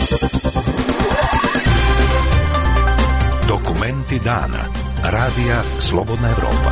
Dokumenti dana. Radija Slobodna Evropa.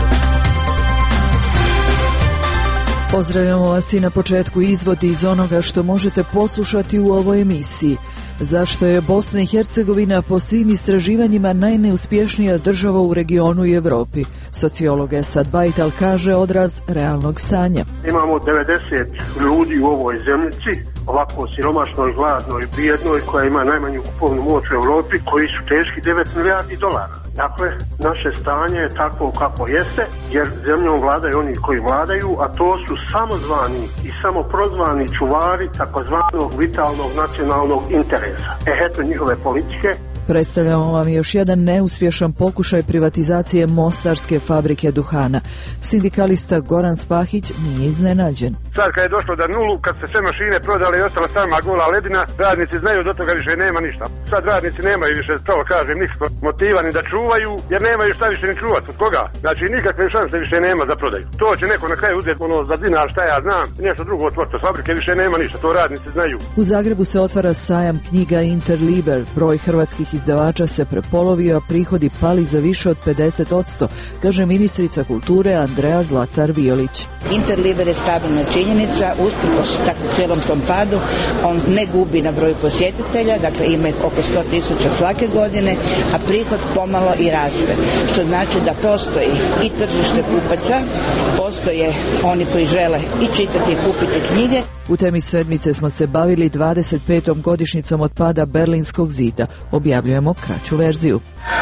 Pozdravljamo vas i na početku izvodi iz onoga što možete poslušati u ovoj emisiji. Zašto je Bosna i Hercegovina po svim istraživanjima najneuspješnija država u regionu i Europi? Sociolog Esad Bajtal kaže odraz realnog stanja. Imamo 90 ljudi u ovoj zemljici, ovako siromašnoj, gladnoj, bijednoj, koja ima najmanju kupovnu moć u Europi, koji su teški 9 milijardi dolara. Dakle, naše stanje je takvo kako jeste, jer zemljom vladaju oni koji vladaju, a to su samozvani i samoprozvani čuvari takozvanog vitalnog nacionalnog interesa. Eto njihove politike. Predstavljamo vam još jedan neuspješan pokušaj privatizacije mostarske fabrike duhana. Sindikalista Goran Spahić nije iznenađen. Sad kad je došlo do nulu, kad se sve mašine prodale i ostala sama gola ledina, radnici znaju do toga više nema ništa. Sad radnici nemaju više, to kažem, nikakvog motiva ni da čuvaju, jer nemaju šta više ni čuvati. Od koga? Znači nikakve šanse više nema za prodaju. To će neko na kraju uzeti za dinar, šta ja znam, nešto drugo otvoriti. Od fabrike više nema ništa, to radnici znaju. U Zagrebu se otvara sajam knjiga Interliber. Broj hrvatskih izdavača se prepolovio, a prihodi pali za više od 50%, kaže ministrica kulture Andrea Zlatar Violić. Interliber je stabilna činjenica, usprkos tako cijelom tom padu, on ne gubi na broju posjetitelja, dakle ima oko 100.000 svake godine, a prihod pomalo i raste. Što znači da postoji i tržište kupaca, postoje oni koji žele i čitati i kupiti knjige. U temi sedmice smo se bavili 25. godišnjicom od pada Berlinskog zida. Objavljujemo kraću verziju.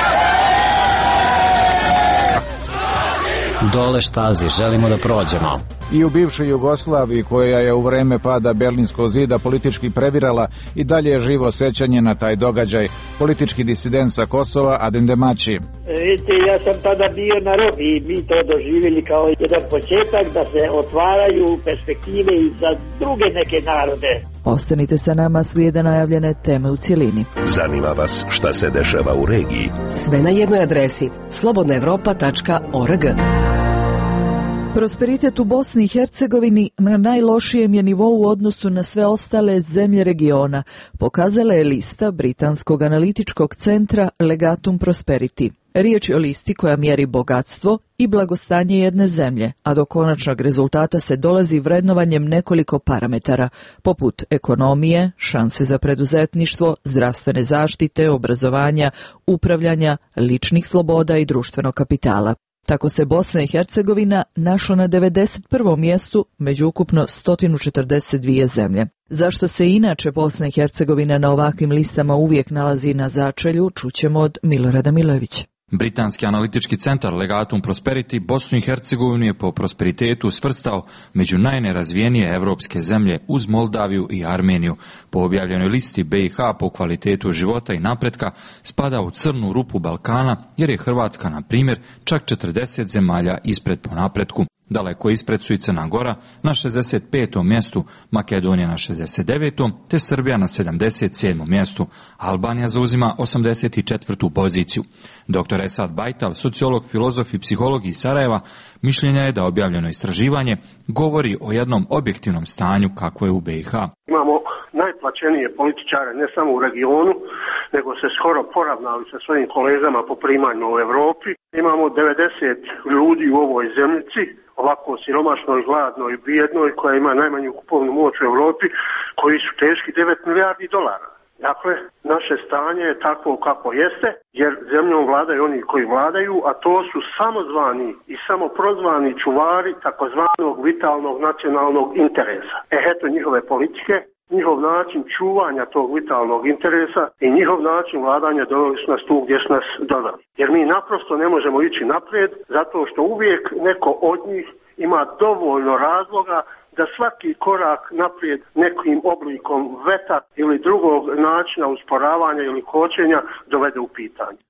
Dole štazi, želimo da prođemo. I u bivšoj Jugoslaviji, koja je u vreme pada Berlinskog zida politički previrala, i dalje je živo sećanje na taj događaj. Politički disident sa Kosova, Adem Demaći. Vidite, ja sam tada bio na robi i mi to doživjeli kao jedan početak da se otvaraju perspektive i za druge neke narode. Ostanite sa nama, slijede najavljene teme u cjelini. Zanima vas šta se dešava u regiji? Sve na jednoj adresi slobodnaevropa.org. Prosperitet u Bosni i Hercegovini na najlošijem je nivou u odnosu na sve ostale zemlje regiona, pokazala je lista britanskog analitičkog centra Legatum Prosperity. Riječ je o listi koja mjeri bogatstvo i blagostanje jedne zemlje, a do konačnog rezultata se dolazi vrednovanjem nekoliko parametara, poput ekonomije, šanse za preduzetništvo, zdravstvene zaštite, obrazovanja, upravljanja, ličnih sloboda i društvenog kapitala. Tako se Bosna i Hercegovina našla na 91. mjestu među ukupno 142 zemlje. Zašto se inače Bosna i Hercegovina na ovakvim listama uvijek nalazi na začelju, čućemo od Milorada Milojevića. Britanski analitički centar Legatum Prosperity Bosnu i Hercegovinu je po prosperitetu svrstao među najnerazvijenije evropske zemlje uz Moldaviju i Armeniju. Po objavljenoj listi BiH po kvalitetu života i napretka spada u crnu rupu Balkana, jer je Hrvatska, na primjer, čak 40 zemalja ispred po napretku. Daleko ispred su i Crna Gora na 65. mjestu, Makedonija na 69. te Srbija na 77. mjestu. Albanija zauzima 84. poziciju. Dr. Esad Bajtal, sociolog, filozof i psiholog iz Sarajeva, mišljenja je da objavljeno istraživanje govori o jednom objektivnom stanju kako je u BiH. Imamo najplaćenije političare ne samo u regionu, nego se skoro poravnali sa svojim kolegama po primanjima u Europi. Imamo 90 ljudi u ovoj zemljici, ovako siromašnoj, gladnoj, bijednoj, koja ima najmanju kupovnu moć u Europi, koji su teški 9 milijardi dolara. Dakle, naše stanje je takvo kako jeste, jer zemljom vladaju oni koji vladaju, a to su samozvani i samoprozvani čuvari takozvanog vitalnog nacionalnog interesa. Eto njihove politike, njihov način čuvanja tog vitalnog interesa i njihov način vladanja doveli su nas tu gdje su nas doveli. Jer mi naprosto ne možemo ići naprijed, zato što uvijek neko od njih ima dovoljno razloga da svaki korak naprijed nekim oblikom veta ili drugog načina usporavanja ili kočenja dovede u pitanje.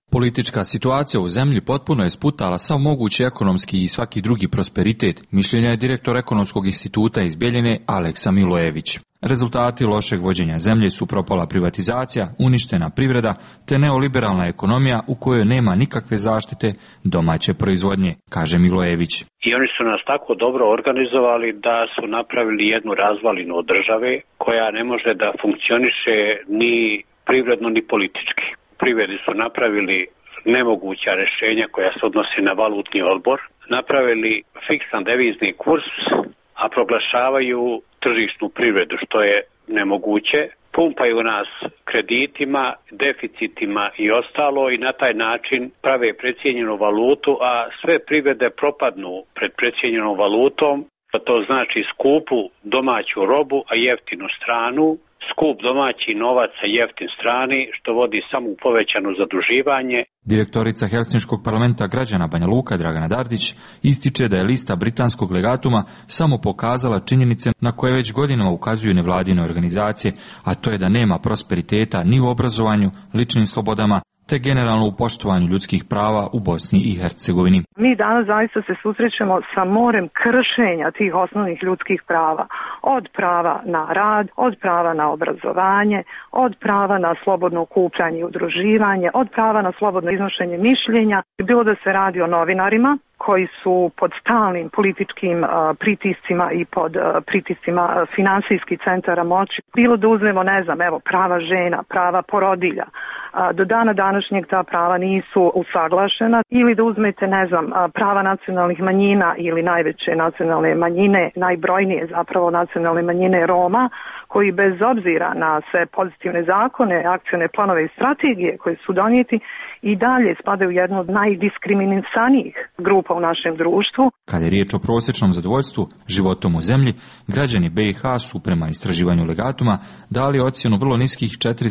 Politička situacija u zemlji potpuno je sputala sav mogući ekonomski i svaki drugi prosperitet, mišljenja je direktor Ekonomskog instituta iz Bjeljine Aleksa Milojević. Rezultati lošeg vođenja zemlje su propala privatizacija, uništena privreda te neoliberalna ekonomija u kojoj nema nikakve zaštite domaće proizvodnje, kaže Milojević. I oni su nas tako dobro organizovali da su napravili jednu razvalinu od države koja ne može da funkcioniše ni privredno ni politički. Privredi su napravili nemoguća rješenja koja se odnose na valutni odbor, napravili fiksan devizni kurs, a proglašavaju tržišnu privredu, što je nemoguće. Pumpaju nas kreditima, deficitima i ostalo i na taj način prave precijenjenu valutu, a sve privrede propadnu pred precijenjenom valutom. To znači skupu domaću robu, a jeftinu stranu, skup domaći novac, a jeftin strani, što vodi samo u povećano zaduživanje. Direktorica Helsinškog parlamenta građana Banja Luka Dragana Dardić ističe da je lista britanskog legatuma samo pokazala činjenice na koje već godinama ukazuju nevladine organizacije, a to je da nema prosperiteta ni u obrazovanju, ličnim slobodama, te generalno u poštovanju ljudskih prava u Bosni i Hercegovini. Mi danas zaista se susrećemo sa morem kršenja tih osnovnih ljudskih prava. Od prava na rad, od prava na obrazovanje, od prava na slobodno okupljanje i udruživanje, od prava na slobodno iznošenje mišljenja. Bilo da se radi o novinarima koji su pod stalnim političkim pritiscima i pod pritiscima finansijskih centara moći. Bilo da uzmemo, prava žena, prava porodilja. Do dana današnjeg ta prava nisu usaglašena. Ili da uzmete, prava nacionalnih manjina ili najveće nacionalne manjine, najbrojnije zapravo nacionalne manjine Roma, koji bez obzira na sve pozitivne zakone, akcione planove i strategije koje su donijeti i dalje spadaju u jednu od najdiskriminisanijih grupa u našem društvu. Kada je riječ o prosječnom zadovoljstvu životom u zemlji, građani BiH su prema istraživanju legatuma dali ocjenu vrlo niskih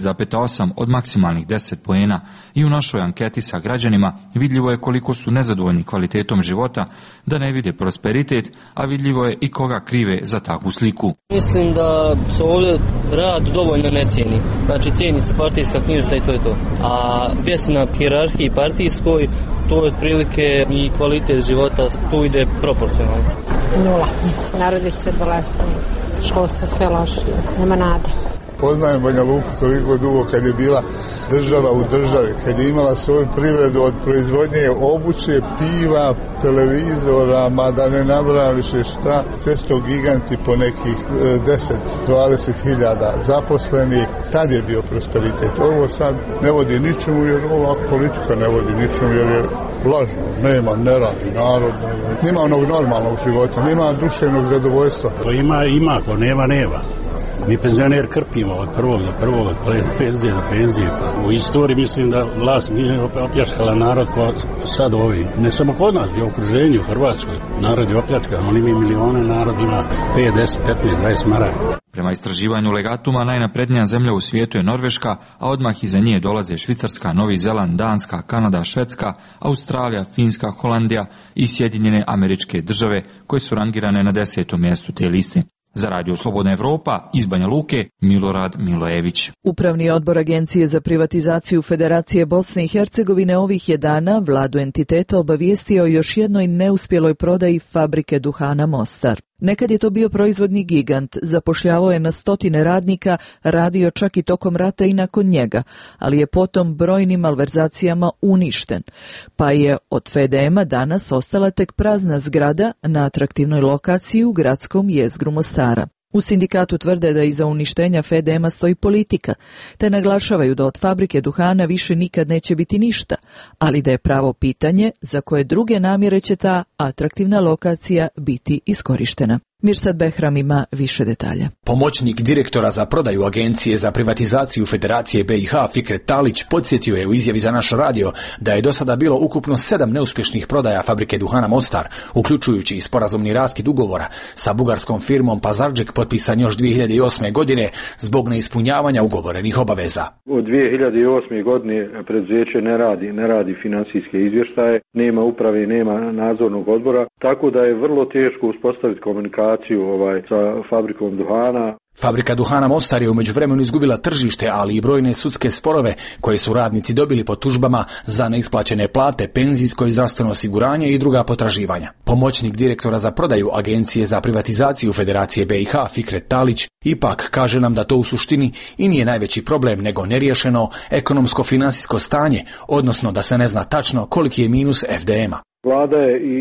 4,8 od maksimalnih 10 poena i u našoj anketi sa građanima vidljivo je koliko su nezadovoljni kvalitetom života, da ne vide prosperitet, a vidljivo je i koga krive za takvu sliku. Mislim da se ovdje rad dovoljno ne cijeni. Znači cijeni se partijska knjižica i to je to. A gdje se na hijerarhiji partijskoj, to je otprilike i kvalitet života tu ide proporcionalno. 0. Narod je sve bolestan, školstvo sve loše, nema nade. Poznajem Banja Luku toliko dugo kad je bila država u državi, kad je imala svoju privredu od proizvodnje obuće, piva, televizora, ma da ne nabrajam više šta, cesto giganti po nekih 10-20 hiljada zaposlenih, tad je bio prosperitet. Ovo sad ne vodi ničemu jer ova politika ne vodi ničemu jer je lažno, ne radi narod, nema onog normalnog života, nema duševnog zadovoljstva. To ima, ko nema. Mi penzioner krpimo od prvog do prvog, od penzije do penzije. U istoriji mislim da vlast nije opljačkala narod ko sad ovi. Ne samo kod nas, i u okruženju, u Hrvatskoj. Narod je opljačkan, oni imaju milione, narod ima 5, 10, 15, 20 maraka. Prema istraživanju legatuma, najnaprednija zemlja u svijetu je Norveška, a odmah iza nje dolaze Švicarska, Novi Zeland, Danska, Kanada, Švedska, Australija, Finska, Holandija i Sjedinjene Američke Države, koje su rangirane na 10. mjestu te liste. Za Radio Slobodna Evropa iz Banja Luke, Milorad Milojević. Upravni odbor Agencije za privatizaciju Federacije Bosne i Hercegovine ovih je dana vladu entiteta obavijestio o još jednoj neuspjeloj prodaji fabrike duhana Mostar. Nekad je to bio proizvodni gigant, zapošljavao je na stotine radnika, radio čak i tokom rata i nakon njega, ali je potom brojnim malverzacijama uništen, pa je od FDM-a danas ostala tek prazna zgrada na atraktivnoj lokaciji u gradskom jezgru Mostara. U sindikatu tvrde da iza uništenja FDM-a stoji politika, te naglašavaju da od fabrike duhana više nikad neće biti ništa, ali da je pravo pitanje za koje druge namjere će ta atraktivna lokacija biti iskorištena. Mirsad Behram ima više detalja. Pomoćnik direktora za prodaju Agencije za privatizaciju Federacije BiH Fikret Talić podsjetio je u izjavi za naš radio da je do sada bilo ukupno 7 neuspješnih prodaja fabrike duhana Mostar, uključujući i sporazumni raskid ugovora sa bugarskom firmom Pazardžek potpisan još 2008. godine zbog neispunjavanja ugovorenih obaveza. Od 2008. godine preduzeće ne radi finansijske izvještaje, nema uprave, nema nadzornog odbora, tako da je vrlo teško uspostaviti komunikaciju situaciju sa fabrikom duhana. Fabrika duhana Mostar je u međuvremenu izgubila tržište, ali i brojne sudske sporove koje su radnici dobili po tužbama za neisplaćene plate, penzijsko i zdravstveno osiguranje i druga potraživanja. Pomoćnik direktora za prodaju Agencije za privatizaciju Federacije BiH Fikret Talić ipak kaže nam da to u suštini i nije najveći problem, nego neriješeno ekonomsko-finansijsko stanje, odnosno da se ne zna tačno koliki je minus FDM-a. Vlada je i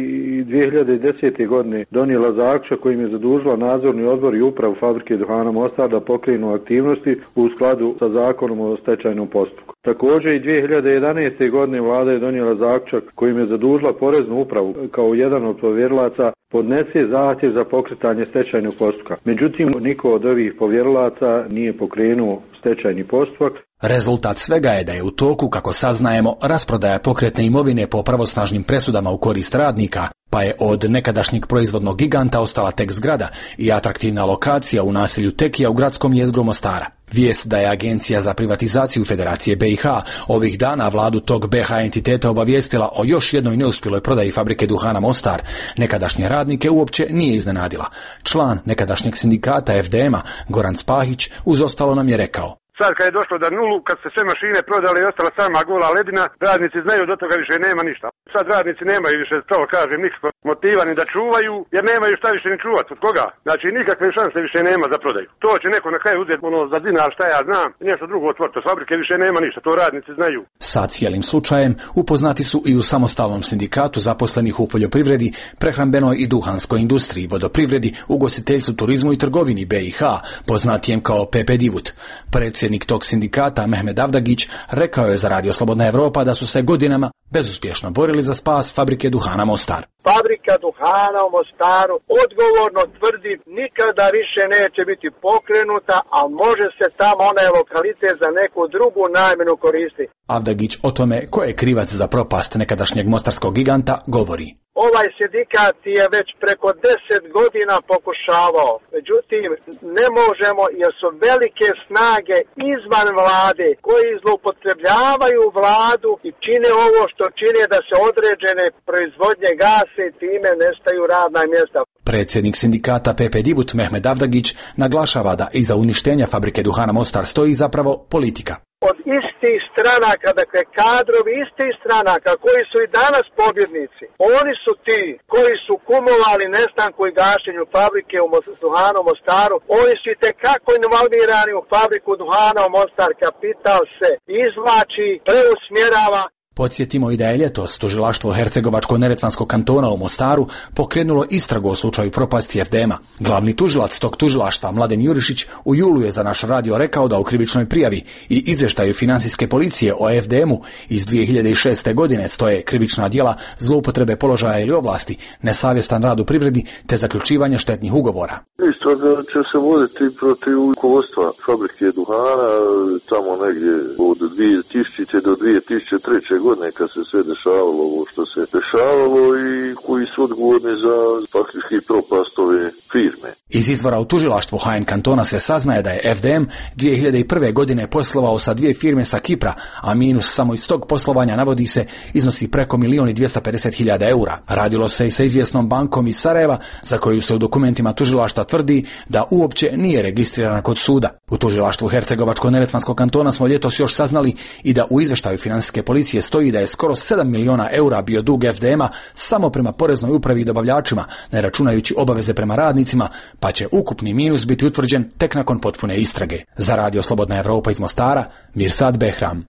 2010. godine donijela zaključak kojim je zadužila nadzorni odbor i upravu fabrike duhana Mostar da pokrenu aktivnosti u skladu sa zakonom o stečajnom postupku. Također i 2011. godine Vlada je donijela zaključak kojim je zadužila poreznu upravu kao jedan od povjerilaca podnese zahtjev za pokretanje stečajnog postupka. Međutim, niko od ovih povjerilaca nije pokrenuo stečajni postupak. Rezultat svega je da je u toku, kako saznajemo, rasprodaja pokretne imovine po pravosnažnim presudama u korist radnika, pa je od nekadašnjeg proizvodnog giganta ostala tek zgrada i atraktivna lokacija u naselju Tekija u gradskom jezgru Mostara. Vijest da je Agencija za privatizaciju Federacije BiH ovih dana vladu tog BiH entiteta obavijestila o još jednoj neuspjeloj prodaji fabrike duhana Mostar, nekadašnje radnike uopće nije iznenadila. Član nekadašnjeg sindikata FDM-a Goran Spahić uz ostalo nam je rekao: Sad kad je došlo do nulu, kad se sve mašine prodale i ostala sama gola ledina, radnici znaju do toga više nema ništa. Sad radnici nemaju više, to kažem, nikakvog motiva ni da čuvaju, jer nemaju šta više ni čuvati. Od koga? Znači nikakve šanse više nema za prodaju. To će neko na kraju uzeti za dinar, šta ja znam, i nešto drugo otvoriti. Od fabrike više nema ništa, to radnici znaju. Sa cijelim slučajem upoznati su i u samostalnom sindikatu zaposlenih u poljoprivredi, prehrambenoj i duhanskoj industriji, vodoprivredi, ugostiteljstvu, turizmu i trgovini BiH, poznatijem kao PP Divut. Predsjednik tog sindikata Mehmed Avdagić rekao je za Radio Slobodna Evropa da su se godinama bezuspješno borili za spas fabrike duhana Mostar. Fabrika duhana u Mostaru odgovorno tvrdi nikada više neće biti pokrenuta, a može se tamo onaj lokalitet za neku drugu namjenu koristiti. Avdagić o tome ko je krivac za propast nekadašnjeg mostarskog giganta govori. Ovaj sindikat je već preko 10 godina pokušavao, međutim ne možemo jer su velike snage izvan vlade koji zloupotrebljavaju vladu i čine ovo što čine da se određene proizvodnje gase i time nestaju radna mjesta. Predsjednik sindikata PP Divut Mehmed Avdagić naglašava da iza uništenja fabrike duhana Mostar stoji zapravo politika. Od istih stranaka, dakle kadrovi istih stranaka koji su i danas pobjednici, oni su ti koji su kumovali nestanku i gašenju fabrike u duhanu Mostaru, oni su i tekako involvirani u fabriku duhana u Mostar, kapital se izvlači, preusmjerava. Podsjetimo i da je ljetos tužilaštvo Hercegovačko-neretvanskog kantona u Mostaru pokrenulo istragu o slučaju propasti FDM-a. Glavni tužilac tog tužilaštva, Mladen Jurišić, u julu je za naš radio rekao da u krivičnoj prijavi i izvještaju financijske policije o FDM-u iz 2006. godine stoje krivična djela zloupotrebe položaja ili ovlasti, nesavjestan rad u privredi te zaključivanje štetnih ugovora. Istraga će se voditi protiv rukovodstva fabrike duhana tamo negdje od 2000. do 2003. godine kad se sve dešavalo ovo što se dešavalo i koji su odgovorni za faktički propast ove firme. Iz izvora u tužilaštvu HN kantona se saznaje da je FDM 2001. godine poslovao sa 2 firme sa Kipra, a minus samo iz tog poslovanja navodi se iznosi preko 1.250.000 eura. Radilo se i sa izvjesnom bankom iz Sarajeva za koju se u dokumentima tužilaštva tvrdi da uopće nije registrirana kod suda. U tužilaštvu Hercegovačko-neretvanskog kantona smo ljetos još saznali i da u izvještaju financijske policije stoji da je skoro 7 miliona eura bio dug FDM-a samo prema poreznoj upravi i dobavljačima, ne računajući obaveze prema radnicima, pa će ukupni minus biti utvrđen tek nakon potpune istrage. Za Radio Slobodna Evropa iz Mostara, Mirsad Behram.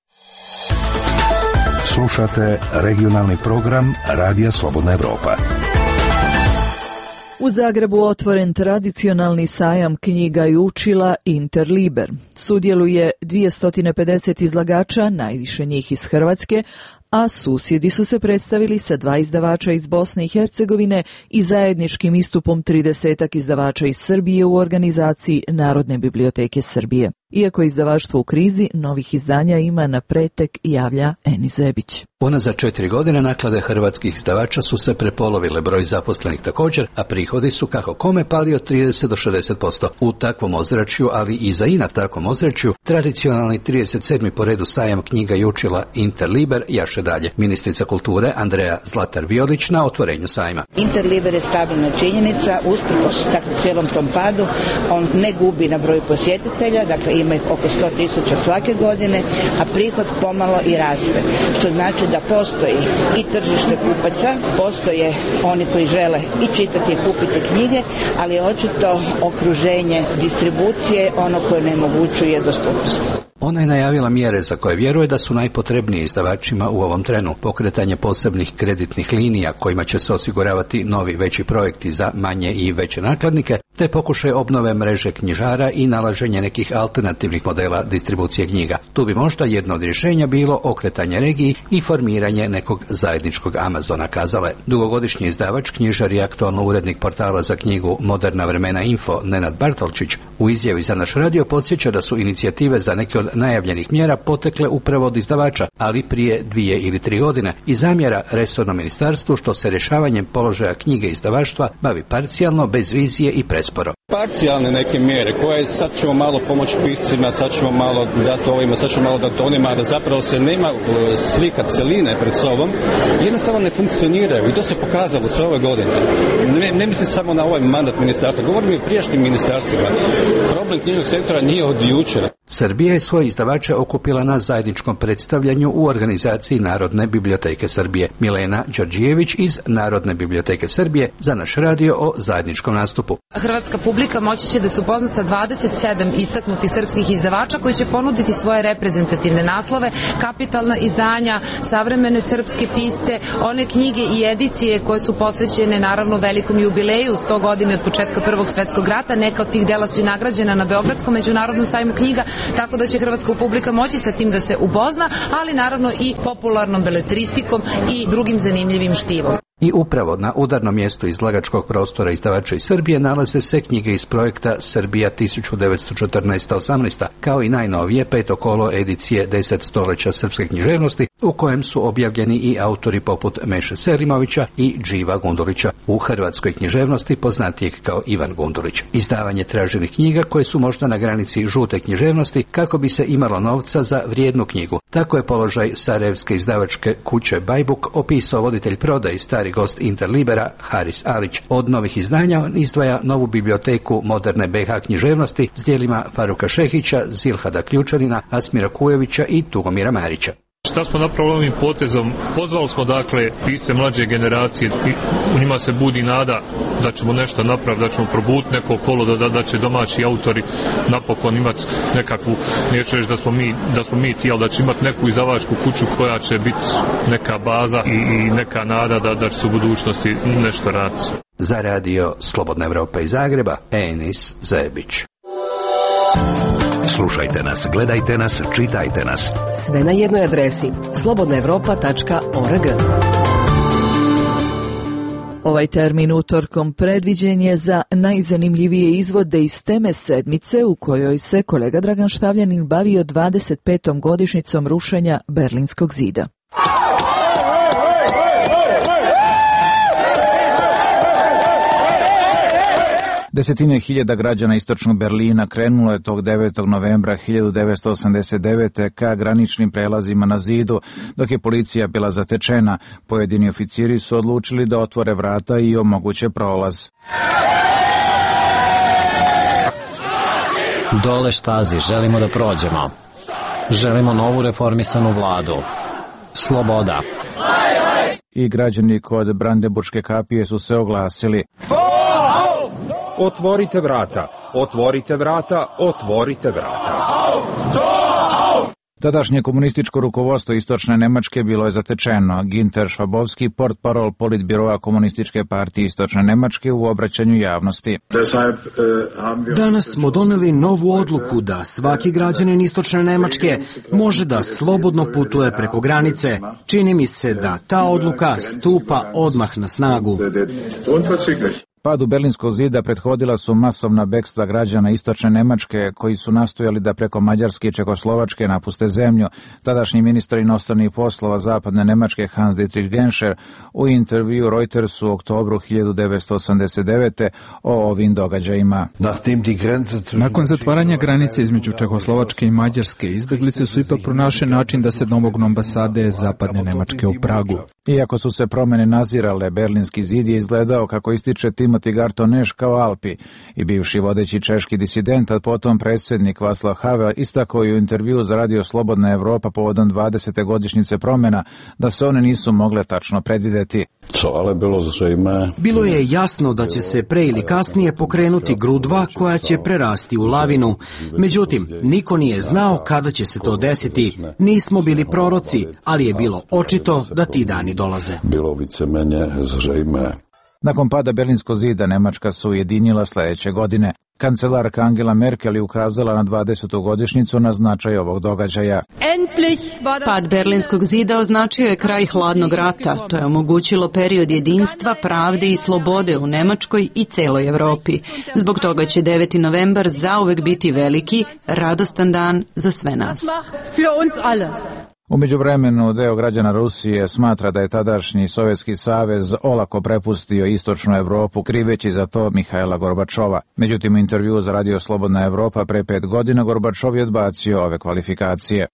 Slušate regionalni program Radija Slobodna Evropa. U Zagrebu otvoren tradicionalni sajam knjiga i učila Interliber. Sudjeluje 250 izlagača, najviše njih iz Hrvatske, a susjedi su se predstavili sa 2 izdavača iz Bosne i Hercegovine i zajedničkim istupom 30 izdavača iz Srbije u organizaciji Narodne biblioteke Srbije. Iako je izdavaštvo u krizi, novih izdanja ima na pretek, javlja Eni Zebić. Unazad 4 godine naklade hrvatskih izdavača su se prepolovile, broj zaposlenih također, a prihodi su kako kome pali od 30 do 60%. U takvom ozračju, ali i za na takvom ozračju, tradicionalni 37. po redu sajam knjiga i učila Interliber jaše dalje. Ministrica kulture Andreja Zlatar-Violić na otvorenju sajma. Interliber je stabilna činjenica, usprkos cijelom tom padu, on ne gubi na broju posjetitelja, dakle ima ih oko 100.000 svake godine, a prihod pomalo i raste. Što znači da postoji i tržište kupaca, postoje oni koji žele i čitati i kupiti knjige, ali je očito okruženje distribucije ono koje ne omogućuje dostupnost. Ona je najavila mjere za koje vjeruje da su najpotrebnije izdavačima u ovom trenu. Pokretanje posebnih kreditnih linija kojima će se osiguravati novi veći projekti za manje i veće nakladnike, te pokušaj obnove mreže knjižara i nalaženje nekih alternativnih modela distribucije knjiga. Tu bi možda jedno od rješenja bilo okretanje regiji i formiranje nekog zajedničkog Amazona, kazale. Dugogodišnji izdavač, knjižar i aktualno urednik portala za knjigu Moderna vremena Info Nenad Bartolčić u izjavi za naš radio podsjeća da su inicijative za neke od najavljenih mjera potekle upravo od izdavača, ali prije 2 ili 3 godine i zamjera resornom ministarstvu što se rješavanjem položaja knjige i izdavaštva bavi parcijalno, bez vizije i presporo. Parcijalne neke mjere koje sad ćemo malo pomoći piscima, sad ćemo malo dati ovima, sad ćemo malo dati onima, da zapravo se nema slika celine pred sobom, jednostavno ne funkcioniraju i to se pokazalo sve ove godine. Ne mislim samo na ovaj mandat ministarstva, govorim i o prijašnjim ministarstvima. Problem knjižnog sektora nije od jučer. Srbija je svoje izdavače okupila na zajedničkom predstavljanju u organizaciji Narodne biblioteke Srbije. Milena Đorđijević iz Narodne biblioteke Srbije za naš radio o zajedničkom nastupu. Hrvatska publika moći će da se upozna sa 27 istaknutih srpskih izdavača koji će ponuditi svoje reprezentativne naslove, kapitalna izdanja, savremene srpske pisce, one knjige i edicije koje su posvećene naravno velikom jubileju 100 godina od početka Prvog svjetskog rata. Neka od tih dela su i nagrađena na Beogradskom međunarodnom sajmu knjiga, tako da će hrvatska publika moći sa tim da se upozna, ali naravno i popularnom beletristikom i drugim zanimljivim štivom. I upravo na udarnom mjestu izlagačkog prostora izdavača iz Srbije nalaze se knjige iz projekta Srbija 1914-18, kao i najnovije 5. kolo edicije 10 stoljeća srpske književnosti, u kojem su objavljeni i autori poput Meše Selimovića i Dživa Gundulića, u hrvatskoj književnosti poznatijeg kao Ivan Gundulić. Izdavanje traženih knjiga koje su možda na granici žute književnosti kako bi se imalo novca za vrijednu knjigu. Tako je položaj sarajevske izdavačke kuće Bajbuk opisao voditelj prodaje i stari gost Interlibera Haris Alić. Od novih izdanja on izdvaja novu biblioteku moderne BiH književnosti s djelima Faruka Šehića, Zilhada Ključanina, Asmira Kujovića i Tugomira Marića. Šta smo napravili ovim potezom? Pozvali smo dakle pisce mlađe generacije i u njima se budi nada da ćemo nešto napraviti, da ćemo probuditi neko kolo, da će domaći autori napokon imati nekakvu, neću reći da smo mi ti, ali da će imati neku izdavačku kuću koja će biti neka baza i neka nada da će se u budućnosti nešto raditi. Za radio Slobodna Evropa iz Zagreba, Enis Zebić. Slušajte nas, gledajte nas, čitajte nas. Sve na jednoj adresi slobodnaevropa.org. Ovaj termin utorkom predviđen je za najzanimljivije izvode iz teme sedmice u kojoj se kolega Dragan Štavljanin bavio 25. godišnjicom rušenja Berlinskog zida. Desetine hiljada građana istočnog Berlina krenulo je tog 9. novembra 1989. ka graničnim prelazima na zidu, dok je policija bila zatečena. Pojedini oficiri su odlučili da otvore vrata i omoguće prolaz. Dole Štazi, želimo da prođemo. Želimo novu reformisanu vladu. Sloboda. I građani kod Brandenburške kapije su se oglasili. Otvorite vrata, otvorite vrata, otvorite vrata. Tadašnje komunističko rukovodstvo istočne Nemačke bilo je zatečeno. Ginter Švabovski, portparol politbiroa komunističke partije istočne Nemačke, u obraćanju javnosti. Danas smo doneli novu odluku da svaki građanin istočne Nemačke može da slobodno putuje preko granice. Čini mi se da ta odluka stupa odmah na snagu. Padu Berlinskog zida prethodila su masovna bekstva građana istočne Nemačke koji su nastojali da preko Mađarske i Čekoslovačke napuste zemlju. Tadašnji ministar inostranih poslova zapadne Nemačke Hans-Dietrich Genscher u intervju Reutersu u oktobru 1989. o ovim događajima. Nakon zatvaranja granice između Čekoslovačke i Mađarske, izbeglice su ipak pronašli način da se domognu ambasade zapadne Nemačke u Pragu. Iako su se promene nazirale, Berlinski zid je izgledao, kako ističe Timothy Garton-Neš, kao Alpi, i bivši vodeći češki disident, a potom predsjednik Václav Havel istakao je u intervju za Radio Slobodna Evropa povodom 20. godišnjice promjena da se one nisu mogle tačno predvideti. Bilo je jasno da će se pre ili kasnije pokrenuti grudva koja će prerasti u lavinu. Međutim, niko nije znao kada će se to desiti. Nismo bili proroci, ali je bilo očito da ti dani dolaze. Nakon pada Berlinskog zida Nemačka se ujedinila sljedeće godine. Kancelarka Angela Merkel je ukazala na 20. godišnjicu na značaj ovog događaja. Pad Berlinskog zida označio je kraj hladnog rata. To je omogućilo period jedinstva, pravde i slobode u Nemačkoj i celoj Evropi. Zbog toga će 9. novembar zauvek biti veliki, radostan dan za sve nas. U međuvremenu deo građana Rusije smatra da je tadašnji Sovjetski savez olako prepustio istočnu Evropu, kriveći za to Mihajla Gorbačova. Međutim, u intervju za Radio Slobodna Evropa pre 5 godina Gorbačov je odbacio ove kvalifikacije.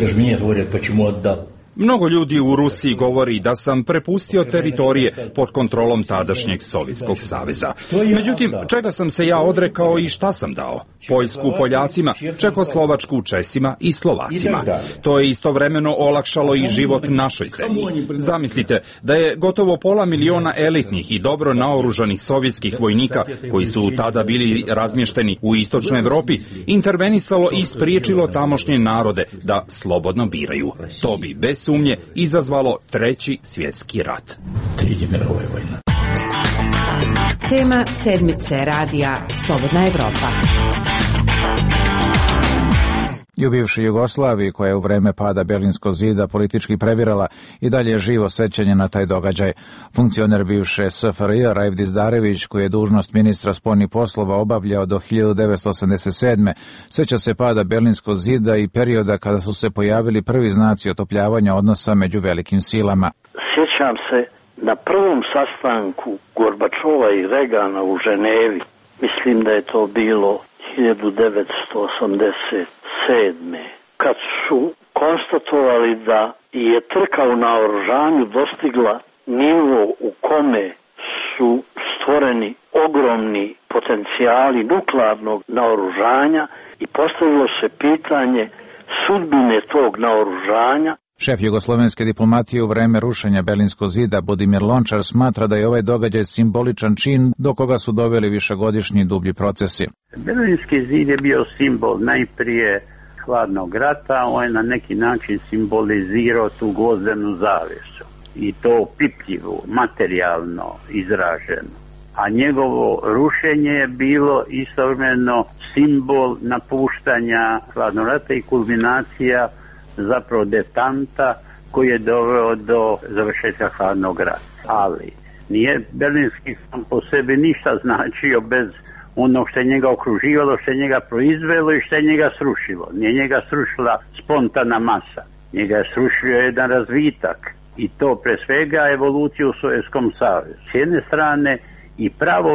Mnogo ljudi u Rusiji govori da sam prepustio teritorije pod kontrolom tadašnjeg Sovjetskog saveza. Međutim, čega sam se ja odrekao i šta sam dao? Poljsku Poljacima, Čekoslovačku Česima i Slovacima. To je istovremeno olakšalo i život našoj zemlji. Zamislite da je gotovo 500.000 elitnih i dobro naoružanih sovjetskih vojnika, koji su tada bili razmješteni u istočnoj Evropi, intervenisalo i spriječilo tamošnje narode da slobodno biraju. To bi bez sumnje izazvalo 3. svjetski rat. Tema sedmice radija Slobodna Evropa. I u bivšoj Jugoslaviji, koja je u vreme pada Berlinskog zida politički previrala, i dalje je živo sećanje na taj događaj. Funkcioner bivše SFRJ Raif Dizdarević, koji je dužnost ministra spoljnih poslova obavljao do 1987. seća se pada Berlinskog zida i perioda kada su se pojavili prvi znaci otopljavanja odnosa među velikim silama. Sjećam se na prvom sastanku Gorbačova i Regana u Ženevi. Mislim da je to bilo 1987. kad su konstatovali da je trka u naoružanju dostigla nivo u kome su stvoreni ogromni potencijali nuklearnog naoružanja i postavilo se pitanje sudbine tog naoružanja. Šef jugoslovenske diplomatije u vreme rušenja Berlinskog zida Budimir Lončar smatra da je ovaj događaj simboličan čin do koga su doveli višegodišnji dublji procesi. Berlinski zid je bio simbol najprije hladnog rata, on je na neki način simbolizirao tu gvozdenu zavjesu i to pipljivo, materijalno izraženo. A njegovo rušenje je bilo istovremeno simbol napuštanja hladnog rata i kulminacija zapravo detanta koji je doveo do završetka hladnog rata. Ali nije Berlinski sam po sebi ništa značio bez ono što je njega okruživalo, što je njega proizvelo i što je njega srušilo. Nije njega srušila spontana masa, njega je srušio jedan razvitak i to pre svega evoluciju u Sovjetskom savezu. S jedne strane i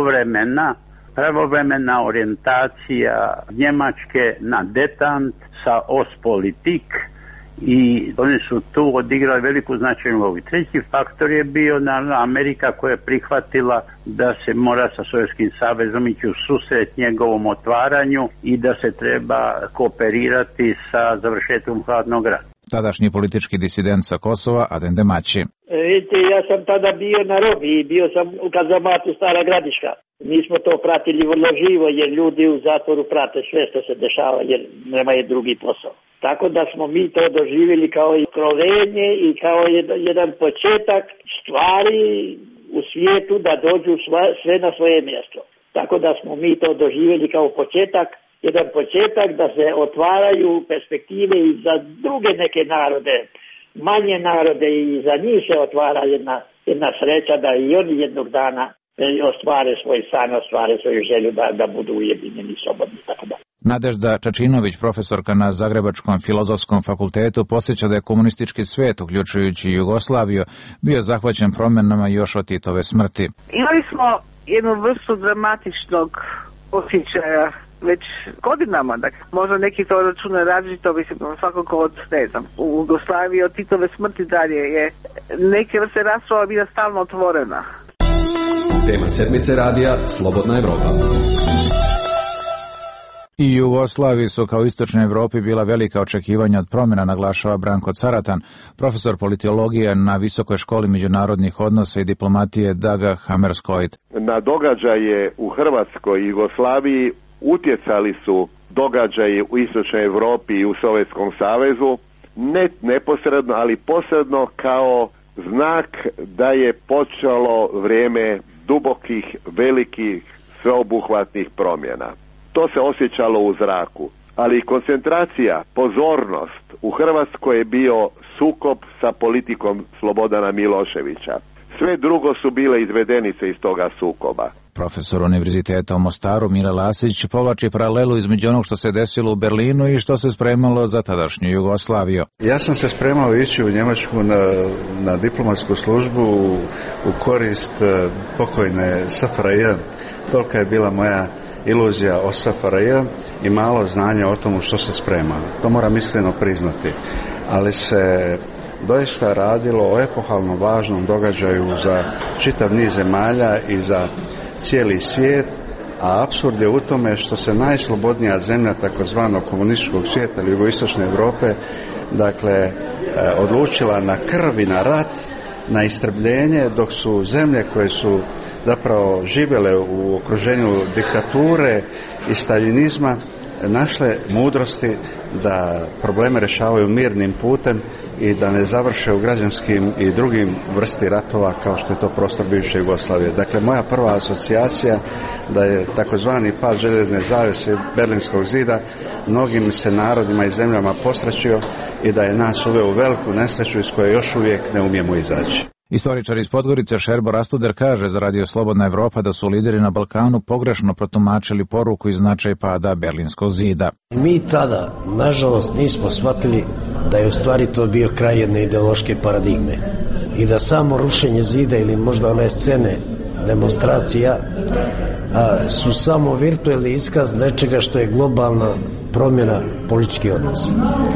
pravovremena orijentacija Njemačke na detant sa Ostpolitik, i oni su tu odigrali veliku značajnu ulogu. Treći faktor je bio naravno Amerika, koja je prihvatila da se mora sa Sovjetskim savezom ići u susret njegovom otvaranju i da se treba kooperirati sa završetkom hladnog rata. Tadašnji politički disident sa Kosova, Adem Demaći. Vidite, ja sam tada bio na robi i bio sam u kazamatu Stara Gradiška. Mi smo to pratili vrlo živo jer ljudi u zatvoru prate sve što se dešava jer nemaju drugi posao. Tako da smo mi to doživjeli kao otkrovenje i kao jedan početak stvari u svijetu da dođu sve na svoje mjesto. Tako da smo mi to doživjeli kao početak, jedan početak da se otvaraju perspektive i za druge neke narode, manje narode, i za njih se otvara jedna sreća da i oni jednog dana ostvare svoj san, ostvare svoju želju da budu ujedinjeni, slobodni, tako da. Nadežda Čačinović, profesorka na Zagrebačkom filozofskom fakultetu, podsjeća da je komunistički svet, uključujući Jugoslaviju, bio zahvaćen promjenama još od Titove smrti. Imali smo jednu vrstu dramatičnog osjećaja već godinama, dakle, možda neki to račune različito, mislim, svakako od, ne znam, u Jugoslaviji od Titove smrti dalje je neke vrste rasprava bila stalno otvorena. Tema sedmice radija Slobodna Evropa. I Jugoslaviji su kao istočnoj Evropi bila velika očekivanja od promjena, naglašava Branko Caratan, profesor politologije na Visokoj školi međunarodnih odnosa i diplomatije Daga Hammerskjold. Na događaje u Hrvatskoj i Jugoslaviji utjecali su događaji u istočnoj Evropi i u Sovjetskom savezu, ne neposredno, ali posredno kao znak da je počelo vrijeme dubokih, velikih, sveobuhvatnih promjena. To se osjećalo u zraku, ali koncentracija, pozornost u Hrvatskoj je bio sukob sa politikom Slobodana Miloševića. Sve drugo su bile izvedenice iz toga sukoba. Profesor Univerziteta u Mostaru Mile Lasić povlači paralelu između onog što se desilo u Berlinu i što se spremalo za tadašnju Jugoslaviju. Ja sam se spremao ići u Njemačku na diplomatsku službu u korist pokojne SFRJ. Tolika je bila moja iluzija o SFRJ i malo znanja o tomu što se sprema. To moram iskreno priznati. Ali se doista radilo o epohalno važnom događaju za čitav niz zemalja i za cijeli svijet, a apsurd je u tome što se najslobodnija zemlja takozvanog komunističkog svijeta ili jugoistočne Europe, dakle, odlučila na krv i na rat, na istrebljenje, dok su zemlje koje su zapravo živjele u okruženju diktature i staljinizma našle mudrosti da probleme rješavaju mirnim putem i da ne završe u građanskim i drugim vrsti ratova kao što je to prostor bivše Jugoslavije. Dakle, moja prva asocijacija da je takozvani pad željezne zavjese Berlinskog zida mnogim se narodima i zemljama posrećio i da je nas uveo u veliku nesreću iz koje još uvijek ne umijemo izaći. Istoričar iz Podgorice Šerbo Rastuder kaže za Radio Slobodna Evropa da su lideri na Balkanu pogrešno protumačili poruku i značaj pada Berlinskog zida. Mi tada, nažalost, nismo shvatili da je u stvari to bio kraj jedne ideološke paradigme i da samo rušenje zida ili možda one scene demonstracija su samo virtuelni iskaz nečega što je globalna promjena političkih odnosa.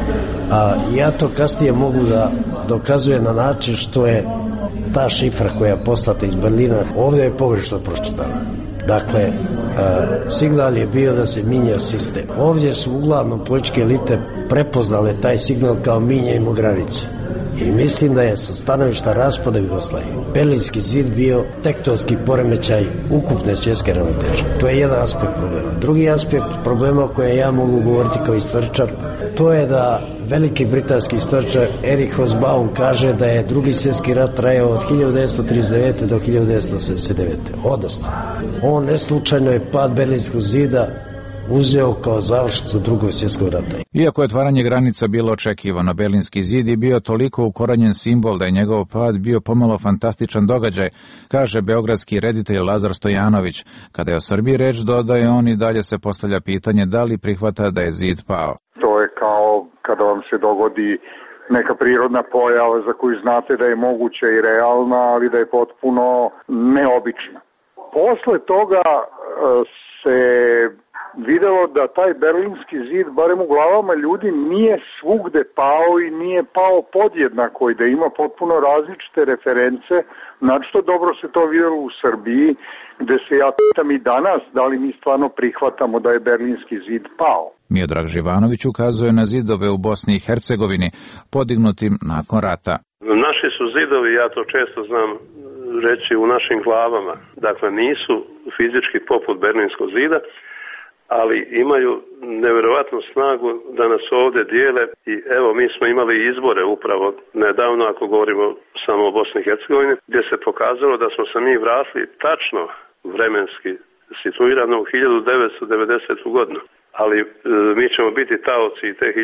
Ja to kasnije mogu da dokazujem na način što je ta šifra koja je poslata iz Berlina ovdje je pogrešno pročitana. Dakle, signal je bio da se mijenja sistem. Ovdje su uglavnom političke elite prepoznale taj signal kao mijenjajmo granice. I mislim da je sa stanovišta raspada Jugoslavije Berlinski zid bio tektonski poremećaj ukupne svjetske ravnoteže. To je jedan aspekt problema. Drugi aspekt problema o kojem ja mogu govoriti kao istoričar, to je da veliki britanski istoričar Erich Hobsbawm kaže da je drugi svjetski rat trajao od 1939. do 1979. Odnosno, on neslučajno je pad Berlinskog zida uzeo kao završnicu drugog svjetskog rata. Iako je otvaranje granica bilo očekivano, Berlinski zid je bio toliko ukoranjen simbol da je njegov pad bio pomalo fantastičan događaj, kaže beogradski reditelj Lazar Stojanović. Kada je o Srbiji reč, dodaje on, i dalje se postavlja pitanje da li prihvata da je zid pao. To je kao kada vam se dogodi neka prirodna pojava za koju znate da je moguća i realna, ali da je potpuno neobična. Posle toga se videlo da taj Berlinski zid, barem u glavama ljudi, nije svugde pao i nije pao podjednako i da ima potpuno različite reference. Našto dobro se to videlo u Srbiji, gde se ja pitam i danas da li mi stvarno prihvatamo da je Berlinski zid pao. Miodrag Živanović ukazuje na zidove u Bosni i Hercegovini, podignutim nakon rata. Naši su zidovi, ja to često znam reći, u našim glavama. Dakle, nisu fizički poput Berlinskog zida, ali imaju nevjerovatnu snagu da nas ovdje dijele i evo mi smo imali izbore upravo nedavno, ako govorimo samo o Bosni i Hercegovini, gdje se pokazalo da smo se mi vratili tačno vremenski situirano u 1990. godinu. Ali mi ćemo biti taoci i te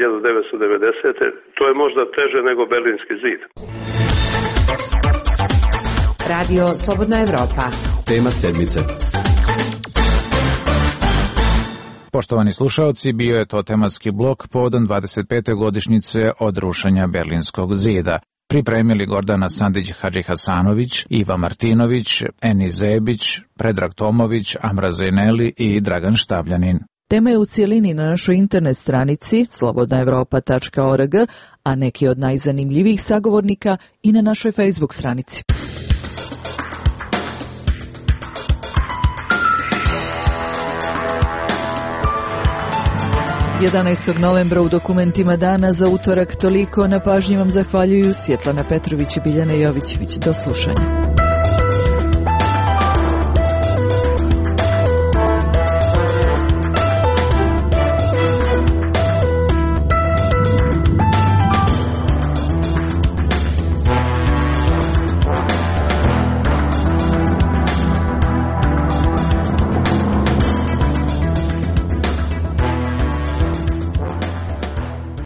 1990. To je možda teže nego Berlinski zid. Radio Slobodna Evropa. Tema sedmice. Poštovani slušaoci, bio je to tematski blok povodom 25. godišnjice od rušenja Berlinskog zida. Pripremili Gordana Sandić-Hadžihasanović, Iva Martinović, Eni Zebić, Predrag Tomović, Amra Zejneli i Dragan Štavljanin. Tema je u cijelini na našoj internet stranici slobodnaevropa.org, a neki od najzanimljivijih sagovornika i na našoj Facebook stranici. 11. novembra u dokumentima dana za utorak toliko. Na pažnji vam zahvaljuju Svjetlana Petrović i Biljana Jovićević. Do slušanja.